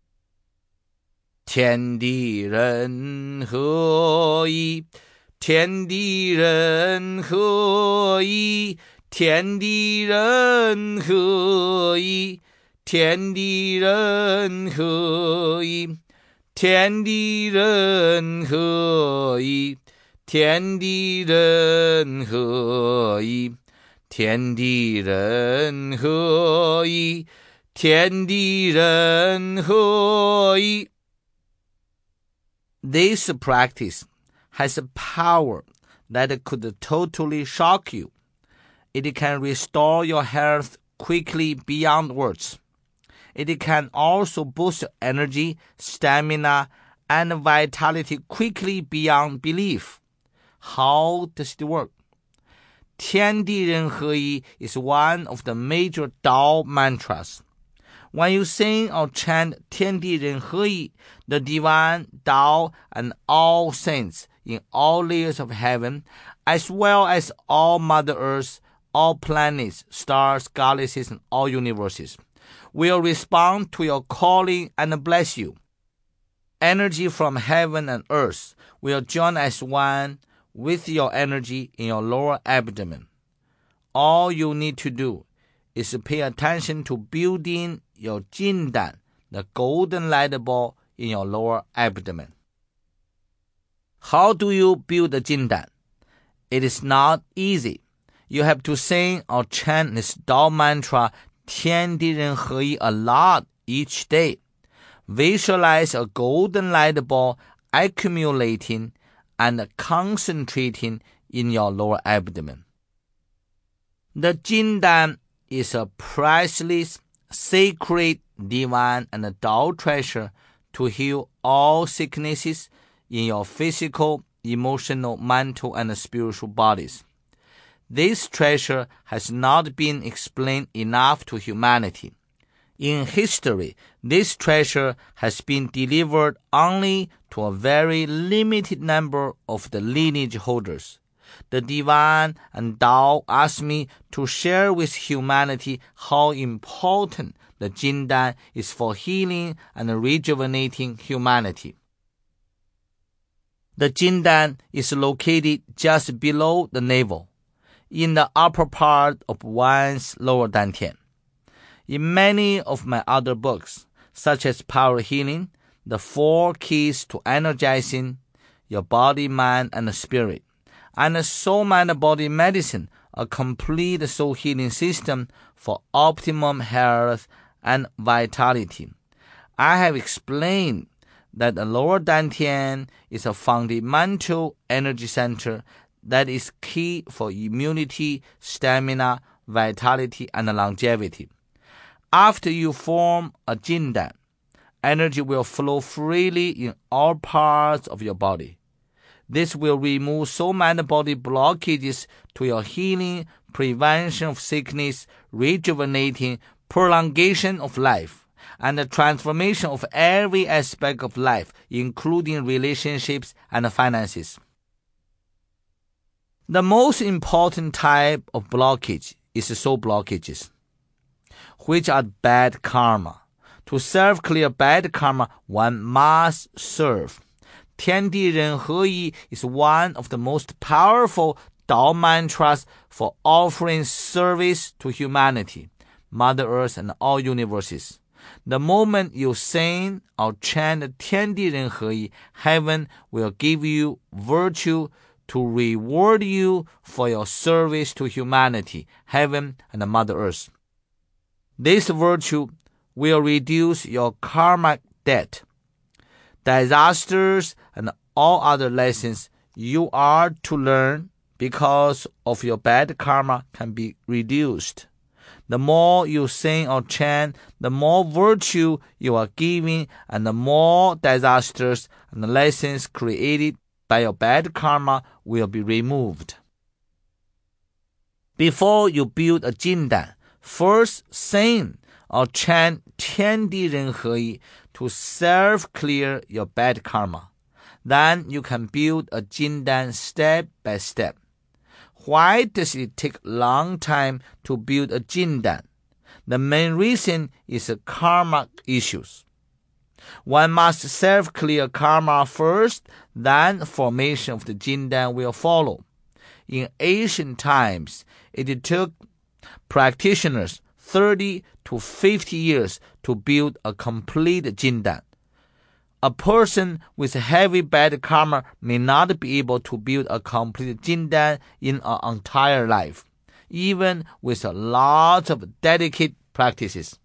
A: 天地人合一，天地人合一，天地人合一，天地人合一，天地人合一，天地人合一，天地人合一，天地人合一。This practice has a power that could totally shock you. It can restore your health quickly beyond words. It can also boost your energy, stamina, and vitality quickly beyond belief. How does it work? 天地人合一 is one of the major Tao mantras. When you sing or chant 天地人合一, the divine Tao and all saints in all layers of heaven, as well as all Mother Earth, all planets, stars, galaxies, and all universes, will respond to your calling and bless you. Energy from heaven and earth will join as one with your energy in your lower abdomen. All you need to do is pay attention to building your Jindan, the golden light ball in your lower abdomen. How do you build the Jindan? It is not easy. You have to sing or chant this Tao mantra 天地人合一 a lot each day. Visualize a golden light ball accumulating and concentrating in your lower abdomen. The Jindan is a priceless, sacred, divine, and Tao treasure to heal all sicknesses in your physical, emotional, mental, and spiritual bodies. This treasure has not been explained enough to humanity. In history, this treasure has been delivered only to a very limited number of the lineage holders. The divine and Tao asked me to share with humanity how important the Jindan is for healing and rejuvenating humanity. The Jindan is located just below the navel, in the upper part of one's lower dantian. In many of my other books, such as Power Healing, The 4 Keys to Energizing Your Body, Mind, and Spirit, and Soul, Mind, Body Medicine, a complete soul healing system for optimum health and vitality, I have explained that the lower dantian is a fundamental energy center that is key for immunity, stamina, vitality, and longevity. After you form a Jindan, energy will flow freely in all parts of your body. This will remove soul, mind, body blockages to your healing, prevention of sickness, rejuvenating, prolongation of life, and the transformation of every aspect of life, including relationships and finances. The most important type of blockage is soul blockages, which are bad karma. To serve clear bad karma, one must serve. 天地人合一 is one of the most powerful Tao mantras for offering service to humanity, Mother Earth, and all universes. The moment you sing or chant 天地人合一, heaven will give you virtue to reward you for your service to humanity, heaven, and Mother Earth. This virtue will reduce your karmic debt, disasters, and all other lessons you are to learn because of your bad karma can be reduced. The more you sing or chant, the more virtue you are giving, and the more disasters and lessons created by your bad karma will be removed. Before you build a jindan, first sing or chant 天地人合一 to self clear your bad karma. Then you can build a jindan step by step. Why does it take a long time to build a jindan? The main reason is karma issues. One must self-clear karma first, then formation of the jindan will follow. In ancient times, it took practitioners 30 to 50 years to build a complete jindan. A person with heavy bad karma may not be able to build a complete jindan in an entire life, even with a lot of dedicated practices.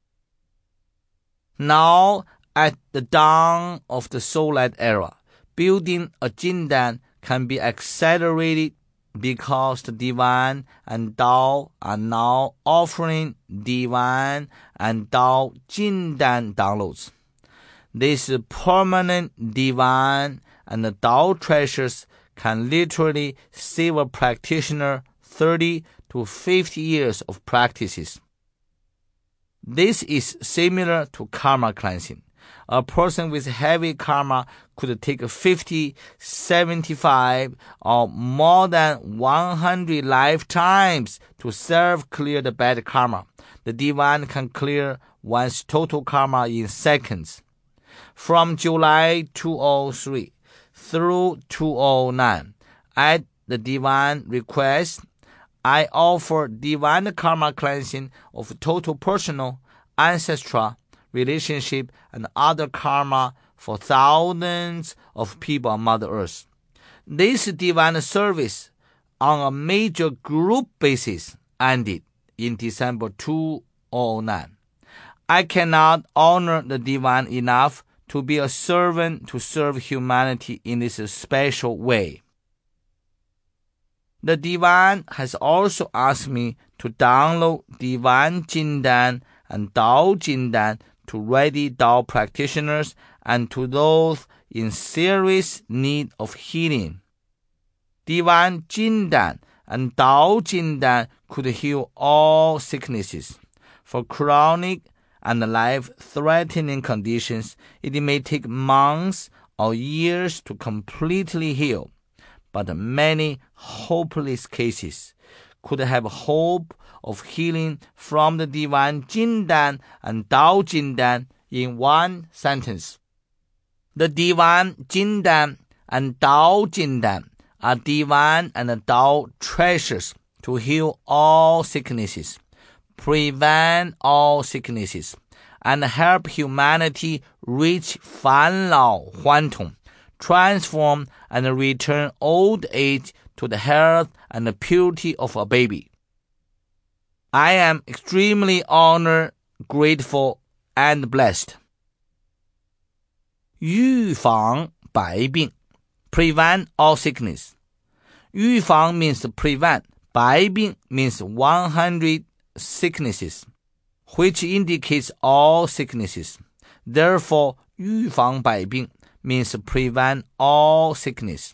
A: Now, at the dawn of the Soul-Light era, building a jindan can be accelerated because the Divine and Tao are now offering Divine and Tao jindan downloads. These permanent Divine and the Tao treasures can literally save a practitioner 30 to 50 years of practices. This is similar to karma cleansing. A person with heavy karma could take 50, 75, or more than 100 lifetimes to self-clear the bad karma. The Divine can clear one's total karma in seconds. From July 2003 through 2009, at the Divine request, I offer Divine karma cleansing of total personal, ancestral, relationship, and other karma for thousands of people on Mother Earth. This Divine service on a major group basis ended in December 2009. I cannot honor the Divine enough to be a servant to serve humanity in this special way. The Divine has also asked me to download Divine Jindan and Tao Jindan to ready Tao practitioners and to those in serious need of healing. Divine Jindan and Tao Jindan could heal all sicknesses. For chronic and life-threatening conditions, it may take months or years to completely heal, but many hopeless cases could have hope of healing from the Divine Jindan and Tao Jindan in one sentence. The Divine Jindan and Tao Jindan are Divine and Tao treasures to heal all sicknesses, prevent all sicknesses, and help humanity reach 返老还童, transform and return old age to the health and the purity of a baby. I am extremely honored, grateful, and blessed. 预防百病, prevent all sickness. 预防 means prevent, 百病 means 100 sicknesses, which indicates all sicknesses. Therefore, 预防百病 means prevent all sickness.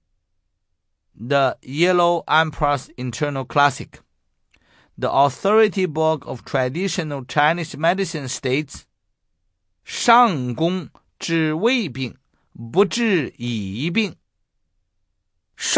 A: The Yellow Emperor's Internal Classic, the authority book of traditional Chinese medicine, states, 上攻治未病，不治已病。